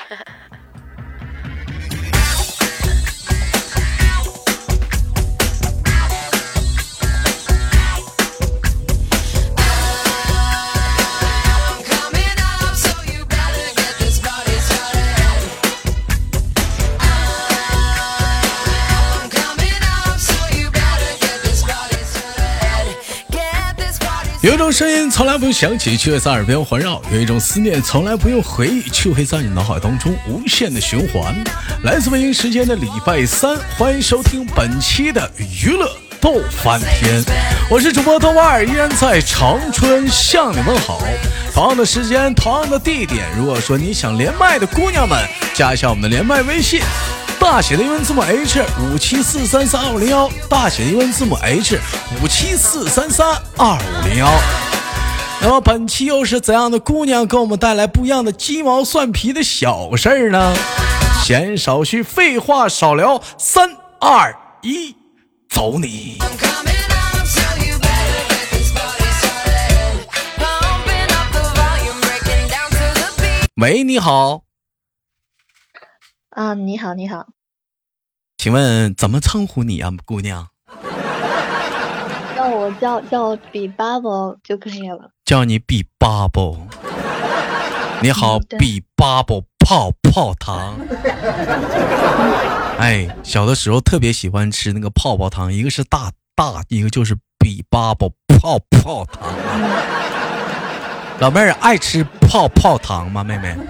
有一种声音从来不用响起，却会在耳边环绕；有一种思念从来不用回忆，却会在你脑海当中无限的循环。来自北京时间的礼拜三，欢迎收听本期的娱乐逗翻天，我是主播豆瓣儿，依然在长春向你们好。同样的时间，同样的地点，如果说你想连麦的姑娘们，加一下我们的连麦微信，大写的英文字母 H57433501，大写的英文字母 H57433501。那么本期又是怎样的姑娘给我们带来不一样的鸡毛蒜皮的小事儿呢？闲少叙，废话少聊，3、2、1，走你！喂，你好。 啊，你好，你好。 请问怎么称呼你啊，姑娘？ 让我叫比 bubble 就可以了。 叫你比 bubble。你好，比 bubble 泡泡糖。哎，小的时候特别喜欢吃那个泡泡糖，一个是大，一个就是比 bubble 泡泡糖。老妹儿爱吃泡泡糖吗，妹妹？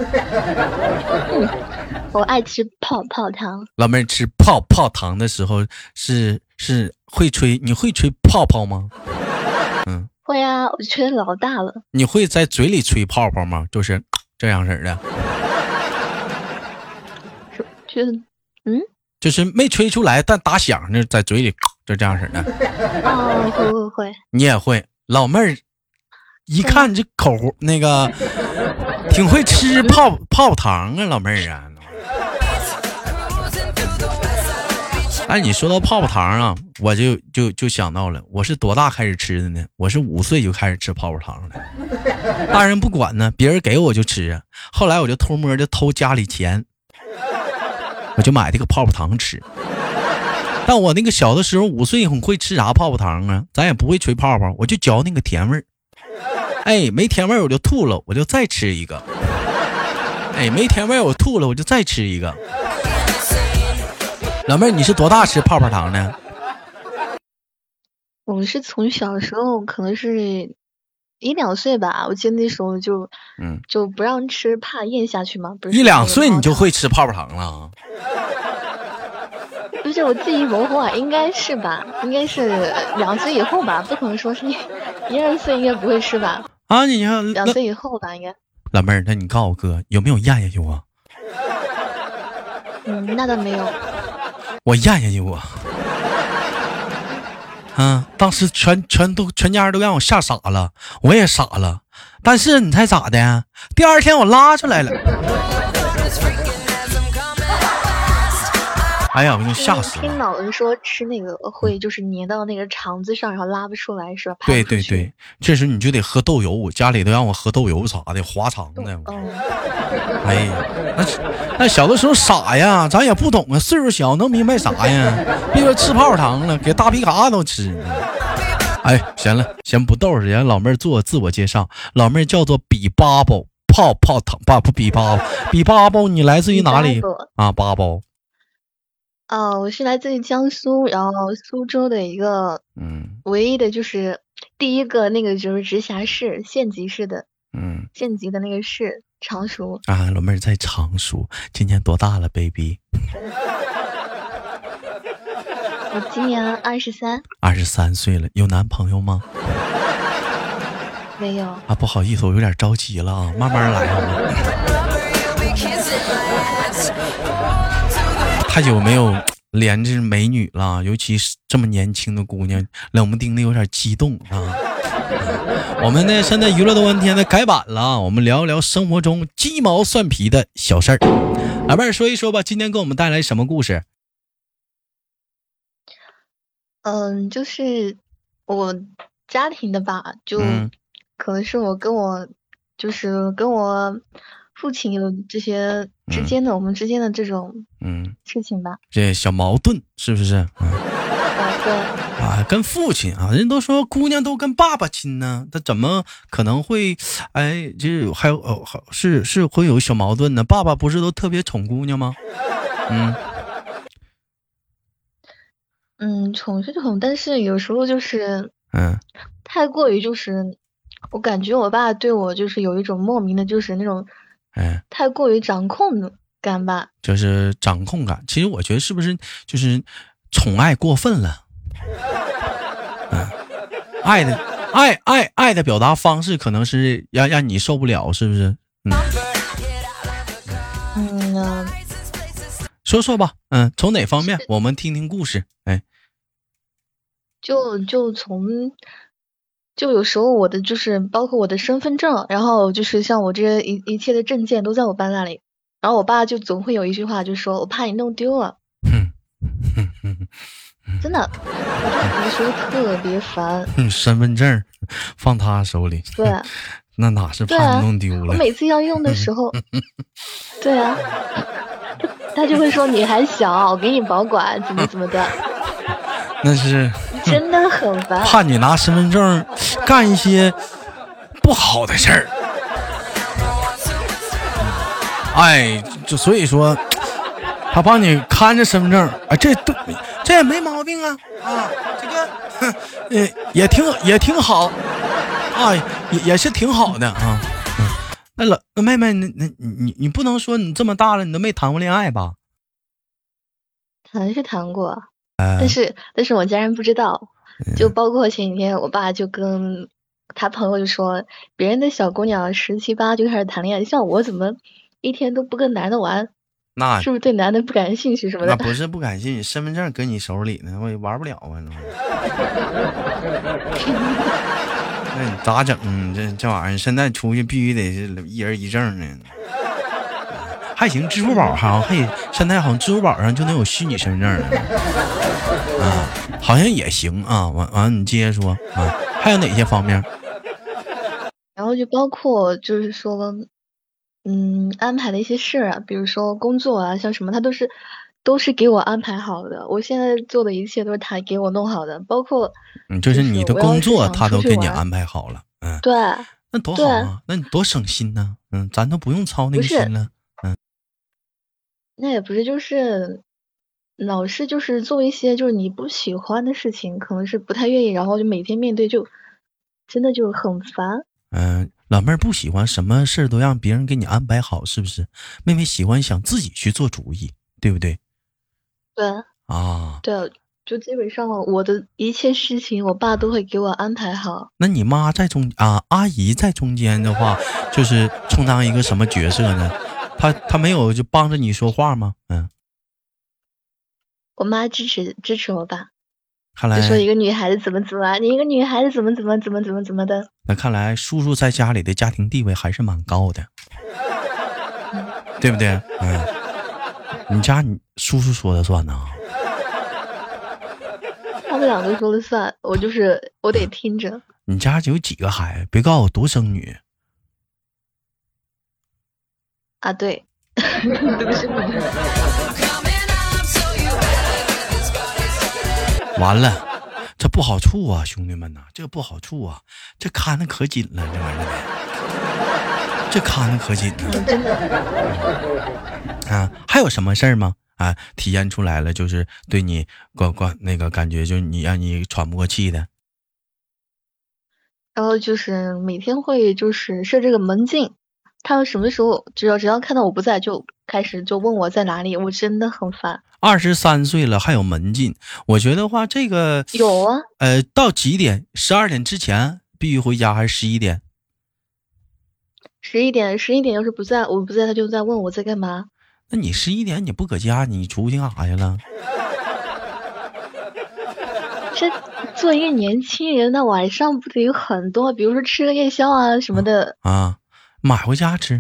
我爱吃泡泡糖。 老妹儿吃泡泡糖的时候是会吹，你会吹泡泡吗？嗯， 会啊，我吹老大了。 你会在嘴里吹泡泡吗？就是这样式的。就是没吹出来，但打响呢，在嘴里就这样式的。 哦，会。 你也会，老妹儿。一看这口那个挺会吃泡糖啊，老妹儿啊。哎，你说到泡泡糖啊，我就想到了，我是多大开始吃的呢？我是5岁就开始吃泡泡糖了，大人不管呢，别人给我就吃。后来我就偷摸的偷家里钱，我就买这个泡泡糖吃。但我那个小的时候5岁很会吃啥泡泡糖啊，咱也不会吹泡泡，我就嚼那个甜味儿。哎，没甜味我就吐了，我就再吃一个。哎，没甜味我吐了，我就再吃一个。老妹儿，你是多大吃泡泡糖呢？ 我是从小时候，可能是1、2岁吧，我记得那时候就不让吃，怕咽下去嘛。不是1、 2岁你就会吃泡泡糖了？ 不是，我自己模糊啊，应该是吧？应该是2岁以后吧，不可能说是1、2岁应该不会吃吧？ 啊，你看 2岁以后吧，应该。 老妹儿，那你告诉我哥有没有咽下去啊？ 那倒没有。 我咽下去过。当时全家都让我吓傻了，我也傻了。但是你猜咋的？第2天我拉出来了。哎呀，我就吓死了！ 听老人说吃那个会就是粘到那个肠子上，然后拉不出来，是吧？ 对，这时你就得喝豆油，我家里都让我喝豆油啥的，滑肠的。哎呀，那小的时候傻呀，咱也不懂啊，岁数小能明白啥呀？别说吃泡泡糖了，给大皮卡都吃。哎，行了，先不逗人家老妹儿做自我介绍，老妹儿叫做比 bubble 泡泡糖比 bubble， 你来自于哪里啊 ？bubble。 我是来自于江苏，然后苏州的一个唯一的就是第一个那个就是直辖市县级市的县级的那个市常熟啊。老妹儿在常熟，今年多大了 ，baby？ 我今年 23岁了，有男朋友吗？ 没有啊，不好意思，我有点着急了啊，慢慢来好吗？太久没有连着美女了，尤其是这么年轻的姑娘，冷不丁的有点激动啊。我们呢现在娱乐的问天的改版了，我们聊一聊生活中鸡毛蒜皮的小事儿。老妹儿说一说吧，今天给我们带来什么故事？ 就是我家庭的吧，就可能是我跟我父亲有这些之间的、我们之间的这种事情吧， 这小矛盾是不是？ 对啊，跟父亲啊，人都说姑娘都跟爸爸亲呢，他怎么可能会哎，这还有是会有小矛盾呢？爸爸不是都特别宠姑娘吗？ 宠是宠，但是有时候就是太过于就是我感觉我爸对我就是有一种莫名的就是那种太过于掌控感吧， 就是掌控感。其实我觉得是不是就是宠爱过分了？爱的表达方式可能是让你受不了，是不是？说吧，从哪方面？我们听听故事。 就从有时候我的就是包括我的身份证，然后就是像我这一切的证件都在我爸那里，然后我爸就总会有一句话就说我怕你弄丢了。真的，我就有时候特别烦。 身份证放他手里， 对， 那哪是怕你弄丢了？ 我每次要用的时候，对啊，他就会说你还小，我给你保管，怎么的。 那是真的很烦， 怕你拿身份证干一些不好的事儿。哎，就所以说，他帮你看着身份证，这也没毛病啊，这个也挺好啊，也是挺好的啊。那妹妹，你不能说你这么大了，你都没谈过恋爱吧？ 谈过。但是我家人不知道，就包括前几天我爸就跟他朋友就说，别人的小姑娘17、18就开始谈恋爱，像我怎么一天都不跟男的玩， 那是不是对男的不感兴趣什么的？ 那不是不感兴趣，身份证搁你手里呢，我也玩不了啊。那你咋整？这玩意儿现在出去必须得是一人一证呢。还行，支付宝现在好像支付宝上就能有虚拟身份证啊，好像也行啊。完，你接着说啊，还有哪些方面？ 然后就包括就是说，安排的一些事啊，比如说工作啊，像什么，他都是给我安排好的。我现在做的一切都是他给我弄好的，包括就是你的工作他都给你安排好了。 对， 那多好啊，那你多省心呢。咱都不用操那个心了。 那也不是，就是老是就是做一些就是你不喜欢的事情，可能是不太愿意，然后就每天面对，就真的就很烦。 老妹儿不喜欢什么事都让别人给你安排好，是不是？妹妹喜欢想自己去做主意，对不对？ 对啊， 对，就基本上我的一切事情，我爸都会给我安排好。 那你妈在阿姨在中间的话，就是充当一个什么角色呢？他没有就帮着你说话吗？ 我妈支持我爸， 看来就说一个女孩子怎么你一个女孩子怎么的。 那看来叔叔在家里的家庭地位还是蛮高的，对不对？你家你叔叔说了算呢？ 他们两个说了算，我得听着。 你家有几个孩子？别告诉我独生女。 啊，对，独生女。 完了，这不好处啊，兄弟们呐，这个不好处啊，这看的可紧了，这玩意儿，这看的可紧了， 真的。 还有什么事儿吗？体现出来了，就是对你那个感觉，就是让你喘不过气的。 然后就是每天会就是设这个门禁，他们什么时候只要看到我不在，就开始就问我在哪里，我真的很烦。 23岁了还有门禁，我觉得话这个有啊。 到几点？12点之前必须回家还是11点 ？11点要是我不在，他就在问我在干嘛。 那你11点你不搁家，你出去干啥去了？ 这做一个年轻人，那晚上不得有很多，比如说吃个夜宵啊什么的买回家吃。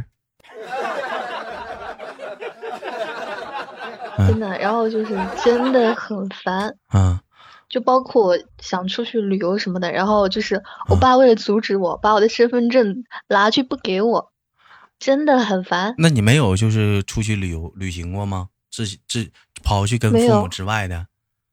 真的，然后就是真的很烦。就包括想出去旅游什么的，然后就是我爸为了阻止我，把我的身份证拿去不给我。 真的很烦。 那你没有就是出去旅行过吗？跑去跟父母之外的？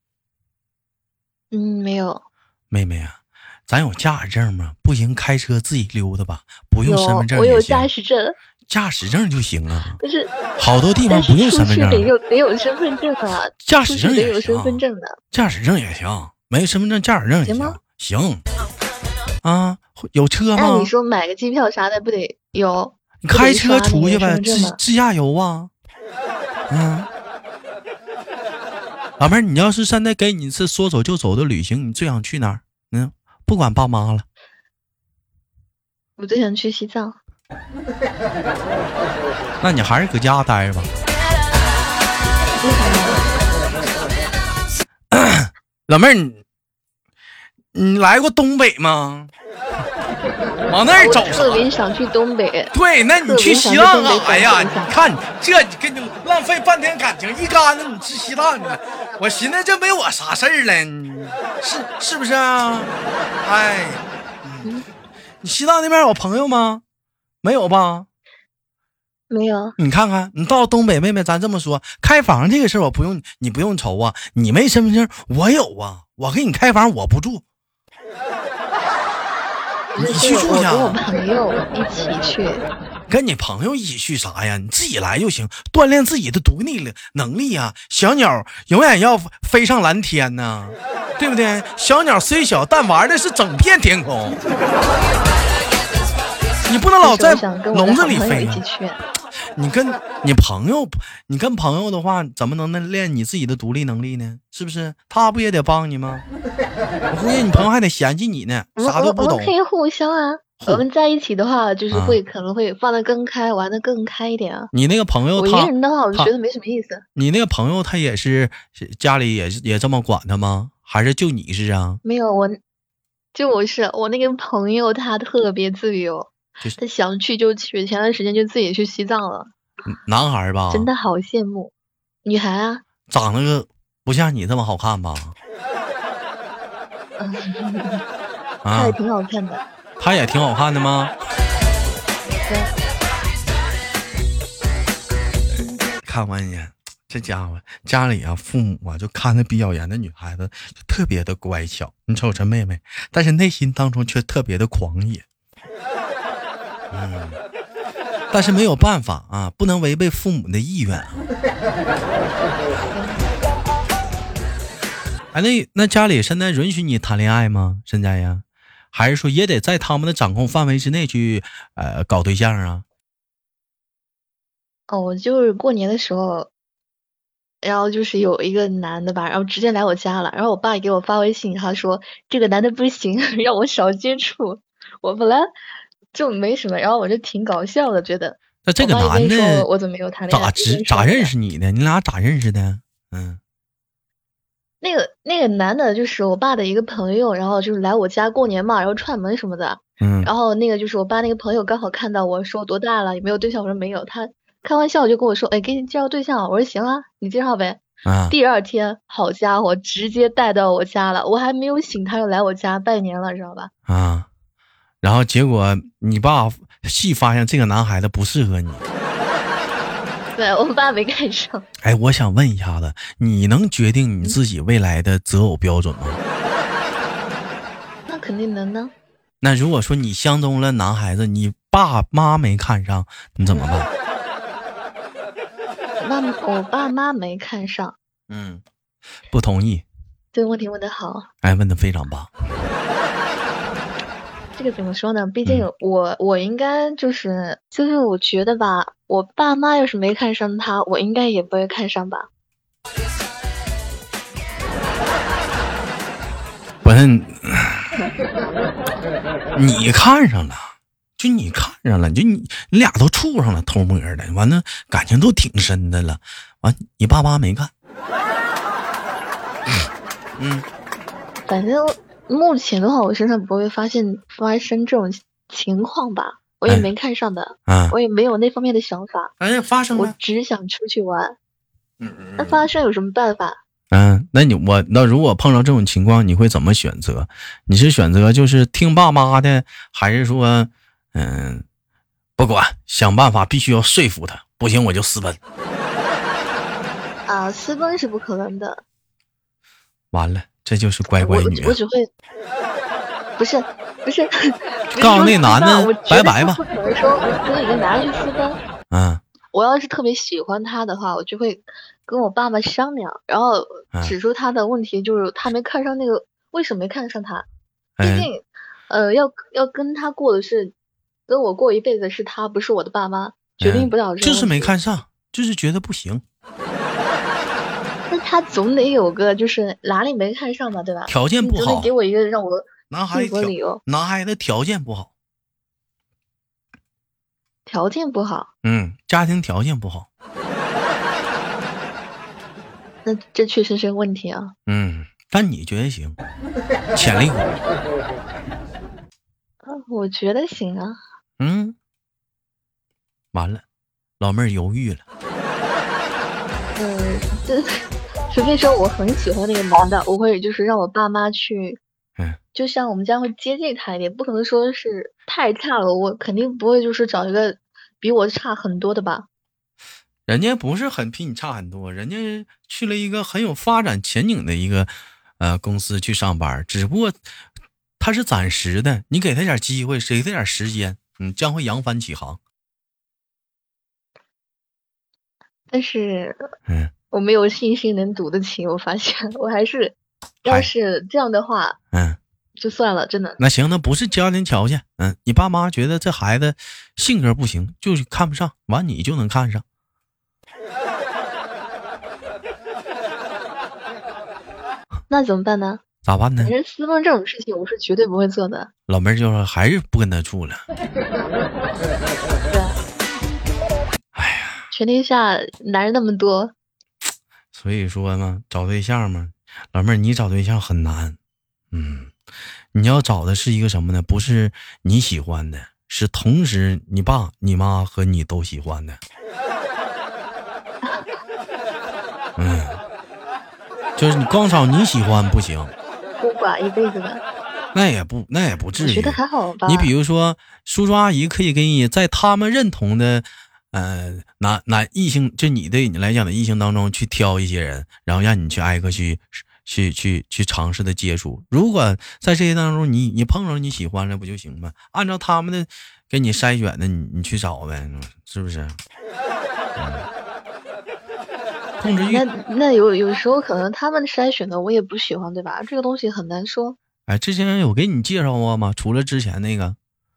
没有。 妹妹啊，咱有驾驶证吗？不行，开车自己溜达吧，不用身份证也行。 我有驾驶证。 驾驶证就行啊。 不是， 好多地方不用身份证。 得有身份证啊。 驾驶证也行。 有身份证的。 驾驶证也行，没身份证驾驶证也行。 行吗？ 行。啊，有车吗？ 那你说买个机票啥的不得有？ 你开车出去呗，自驾游啊。老妹儿，你要是现在给你一次说走就走的旅行，你最想去哪儿？不管爸妈了。 我最想去西藏。 那你还是搁家待着吧。老妹儿，你来过东北吗？往那儿走。 我特别想去东北。 对，那你去西藏干啥呀？你看这你跟你浪费半天感情一竿子，你去西藏去了。我寻思这没我啥事儿了，是不是啊？哎，你西藏那边有朋友吗？没有吧？ 没有。 你看看，你到东北，妹妹，咱这么说，开房这个事儿你不用愁啊。你没身份证，我有啊，我给你开房，我不住。你去住去。 我跟我朋友一起去。 跟你朋友一起去啥呀？你自己来就行，锻炼自己的独立能力啊。小鸟永远要飞上蓝天呢，对不对？小鸟虽小，但玩的是整片天空。你不能老在笼子里飞啊。你跟朋友的话，怎么能练你自己的独立能力呢？是不是？他不也得帮你吗？我估计你朋友还得嫌弃你呢，啥都不懂。 我们可以互相啊。我们在一起的话，就是可能会放得更开，玩得更开一点啊。 你那个朋友， 我一个人的话，我就觉得没什么意思。 你那个朋友他也是家里也这么管他吗？还是就你是啊？ 没有，我那个朋友，他特别自由，他想去就去。前段时间就自己去西藏了。 男孩吧？ 真的好羡慕。女孩啊。 长得不像你这么好看吧？ 他也挺好看的。 他也挺好看的吗？看完你这家伙家里啊，父母啊就看得比较严的女孩子就特别的乖巧。你瞅这妹妹，但是内心当中却特别的狂野。但是没有办法啊，不能违背父母的意愿啊。哎，那家里现在允许你谈恋爱吗？现在呀？还是说也得在他们的掌控范围之内去搞对象啊？ 我就是过年的时候，然后就是有一个男的吧，然后直接来我家了，然后我爸给我发微信，他说这个男的不行，让我少接触。我本来就没什么，然后我就挺搞笑的，觉得。 那这个男的我怎么没有谈恋爱？ 咋认识你的？你俩咋认识的？ 那个男的就是我爸的一个朋友，然后就是来我家过年嘛，然后串门什么的。然后那个就是我爸那个朋友刚好看到我说多大了，有没有对象？我说没有。他开玩笑就跟我说，给你介绍对象。我说行啊，你介绍呗。第二天，好家伙，直接带到我家了，我还没有醒，他就来我家拜年了，知道吧？ 然后结果你爸细发现这个男孩子不适合你。 对，我爸没看上。 哎，我想问一下子，你能决定你自己未来的择偶标准吗？ 那肯定能呢。 那如果说你相中了男孩子，你爸妈没看上，你怎么办？ 我爸妈没看上。 不同意。 这个问题问得好。 哎，问得非常棒。 这个怎么说呢？毕竟我应该就是我觉得吧，我爸妈要是没看上他，我应该也不会看上吧。 我说你看上了，就你看上了，就你俩都处上了，偷摸的，完了感情都挺深的了，完你爸妈没看。 反正目前的话，我身上不会发生这种情况吧，我也没看上的，我也没有那方面的想法。 发生了， 我只想出去玩。那发生有什么办法？ 那如果碰到这种情况，你会怎么选择？你是选择就是听爸妈的，还是说不管，想办法必须要说服他，不行我就私奔。 啊，私奔是不可能的。 完了，这就是乖乖女。 我只会，不是， 告诉那男的拜拜吧。 不可能说我跟一个男人去私奔。 嗯。 我要是特别喜欢他的话，我就会跟我爸爸商量，然后指出他的问题，就是他没看上那个，为什么没看上他？毕竟，要跟他过的是，跟我过一辈子是他，不是我的爸妈，决定不了这个问题。 就是没看上，就是觉得不行。 那他总得有个就是哪里没看上吧，对吧？ 条件不好， 你总得给我一个让我男孩的理由。 男孩的条件不好。 条件不好， 家庭条件不好， 那这确实是个问题啊。 但你觉得行？潜力股。 我觉得行啊。 完了，老妹儿犹豫了。 除非说我很喜欢那个男的，我会就是让我爸妈去。就像我们家会接近他一点，不可能说是太差了，我肯定不会就是找一个比我差很多的吧。 人家不是比你差很多，人家去了一个很有发展前景的一个公司去上班，只不过他是暂时的，你给他点机会，给他点时间，将会扬帆起航。 但是我没有信心能赌得起，我发现我还是要是这样的话就算了，真的。 那行，那不是家庭条件，你爸妈觉得这孩子性格不行，就是看不上，完你就能看上。 那怎么办呢？ 咋办呢？ 人私奔这种事情，我是绝对不会做的。 老妹儿就是还是不跟他处了。对。哎呀， 全天下男人那么多， 所以说嘛，找对象嘛，老妹儿你找对象很难。你要找的是一个什么呢？不是你喜欢的，是同时你爸、你妈和你都喜欢的。就是你光找你喜欢不行， 孤寡一辈子的， 那也不至于。 我觉得还好吧。 你比如说，叔叔阿姨可以给你在他们认同的，男异性，就你对你来讲的异性当中去挑一些人，然后让你去挨个去尝试的接触。如果在这些当中你碰上你喜欢了不就行吗？按照他们的给你筛选的，你去找呗，是不是？控制欲。 那有时候可能他们筛选的我也不喜欢，对吧？这个东西很难说。 之前有给你介绍过吗？除了之前那个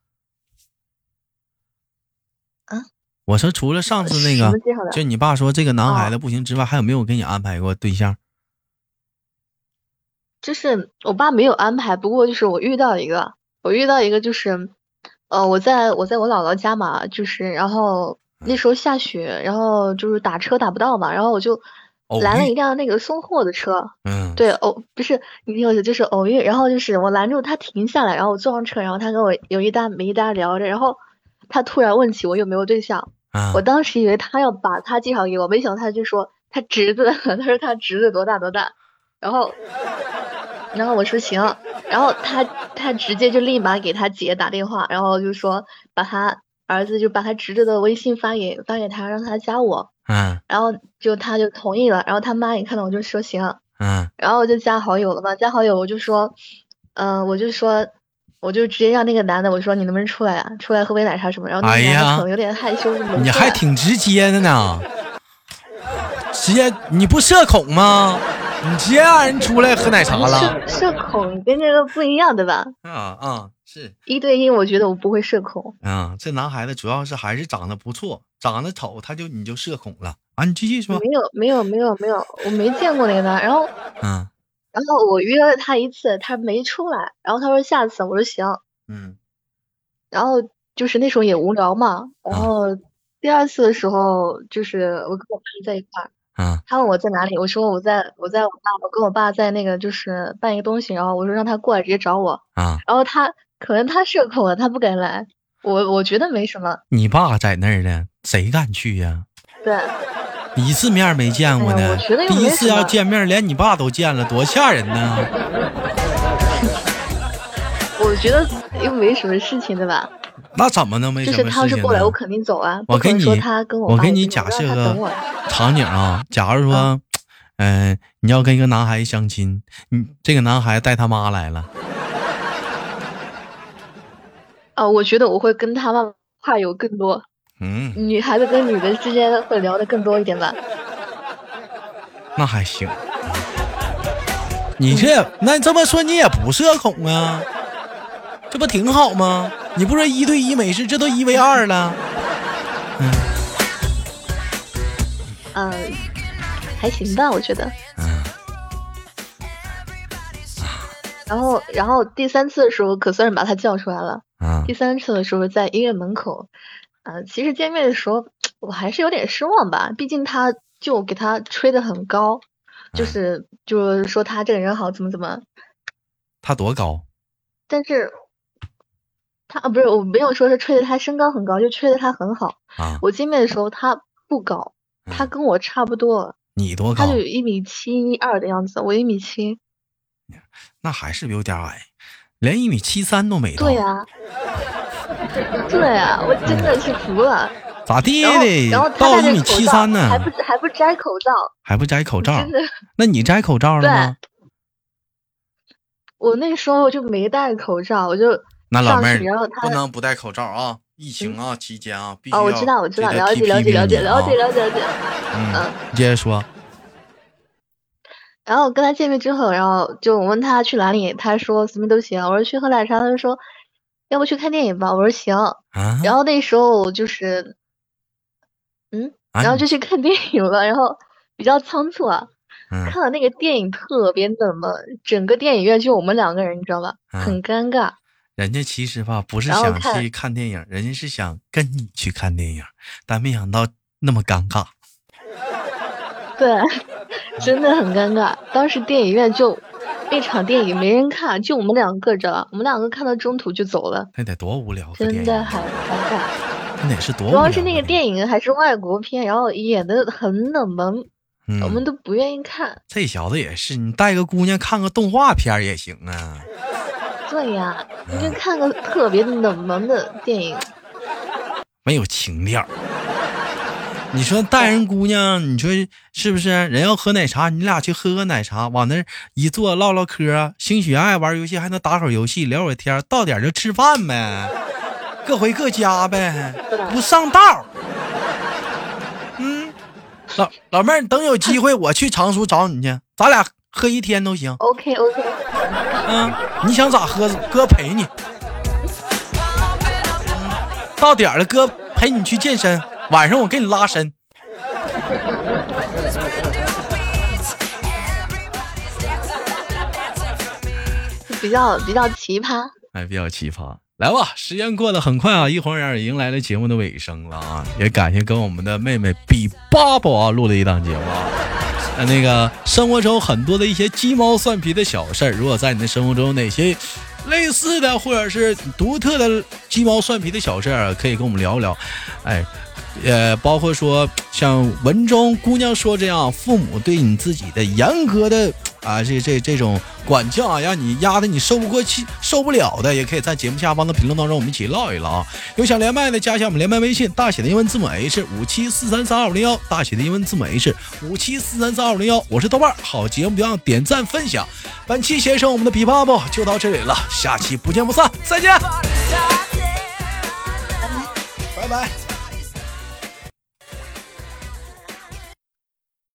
我说除了上次那个就你爸说这个男孩子不行之外，还有没有给你安排过对象？ 就是我爸没有安排，不过就是我遇到一个就是我在我姥姥家嘛，就是然后那时候下雪，然后就是打车打不到嘛，然后我就拦了一辆那个送货的车。对，不是你听我就是偶遇，然后就是我拦住他停下来，然后我坐上车，然后他跟我有一搭没一搭聊着，然后他突然问起我有没有对象。我当时以为他要把他介绍给我，没想到他就说他侄子，他说他侄子多大，然后我说行，然后他直接就立马给他姐打电话，然后就说把他儿子就把他侄子的微信发给他，让他加我。然后他就同意了，然后他妈也看到我就说行。然后我就加好友了嘛，加好友我就说我就直接让那个男的我说你能不能出来啊，出来喝杯奶茶什么，然后那个男的可能有点害羞。 你还挺直接的呢，直接你不社恐吗？你直接让人出来喝奶茶了？ 社恐跟这个不一样对吧？ 是 1对1，我觉得我不会社恐。 这男孩子主要是还是长得不错，长得丑你就社恐了啊？你继续说。 没有，我没见过那个男，然后我约了他一次，他没出来，然后他说下次，我说行。然后就是那时候也无聊嘛，然后第二次的时候就是我跟我爸在一块儿。他问我在哪里，我说我跟我爸在那个就是办一个东西，然后我说让他过来直接找我。然后可能他社恐了，他不敢来。我觉得没什么。你爸在那儿呢，谁敢去呀？ 对， 一次面没见过呢，第一次要见面连你爸都见了，多吓人呢。 我觉得又没什么事情对吧？ 那怎么能没什么事情呢？ 就是他是过来，我肯定走啊。 我给你说他跟我给你假设个场景啊，假如说，你要跟一个男孩子相亲，这个男孩带他妈来了。 我觉得我会跟他妈话有更多。女孩子跟女的之间会聊得更多一点吧。 那还行。那这么说你也不社恐啊？这不挺好吗？你不是1对1没事，这都1v2了。 还行吧，我觉得。然后第3次的时候可算是把他叫出来了。第3次的时候在医院门口，其实见面的时候我还是有点失望吧，毕竟他就给他吹得很高，就是说他这个人好怎么。 他多高？ 但是他不是，我没有说是吹得他身高很高，就吹得他很好。我见面的时候他不高，他跟我差不多。 你多高？ 他就有1.72米的样子，我1.7米。 那还是有点矮，连1.73米都没到。 对呀，我真的是服了。 咋地的？ 然后到1.73米呢？ 还不摘口罩？ 还不摘口罩？那你摘口罩了吗？ 我那时候就没戴口罩，我就那老妹儿不能不戴口罩啊！疫情期间必须要。 我知道，了解。 你接着说。 然后跟他见面之后，然后就我问他去哪里，他说随便都行。我说去喝奶茶，他就说要不去看电影吧。我说行。然后那时候就是然后就去看电影了，然后比较仓促啊。看了那个电影特别冷门，整个电影院就我们2个人，你知道吧？很尴尬。 人家其实吧不是想去看电影，人家是想跟你去看电影，但没想到那么尴尬。 对，真的很尴尬。当时电影院就那场电影没人看，就我们2个知道，我们2个看到中途就走了。 那得多无聊！ 真的很尴尬。 那得是多无聊。 主要是那个电影还是外国片，然后演的很冷门。我们都不愿意看。 这小子也是，你带个姑娘看个动画片也行啊。 对呀，你就看个特别冷门的电影， 没有情调。你说带人姑娘，你说是不是？人要喝奶茶，你俩去喝个奶茶，往那一坐唠唠嗑，兴许爱玩游戏还能打会游戏聊会天，到点就吃饭呗，各回各家呗，不上道。老妹儿，等有机会我去常熟找你去，咱俩喝1天都行。 OK。 你想咋喝，哥陪你。到点了，哥陪你去健身，晚上我给你拉伸。 比较奇葩。 比较奇葩。来吧，时间过得很快啊，一晃眼迎来了节目的尾声了啊！也感谢跟我们的妹妹比巴宝录了一档节目啊。那个生活中很多的一些鸡毛蒜皮的小事儿，如果在你的生活中哪些类似的或者是独特的鸡毛蒜皮的小事儿，可以跟我们聊聊。包括说像文中姑娘说这样，父母对你自己的严格的这种管教啊，让你压得你受不过气受不了的，也可以在节目下方的评论当中我们一起唠一唠啊。有想连麦的加一下我们连麦微信，大写的英文字母 H57433501，大写的英文字母 H57433501。我是豆瓣，好节目别忘点赞分享。本期先生我们的比巴布就到这里了，下期不见不散，再见，拜拜。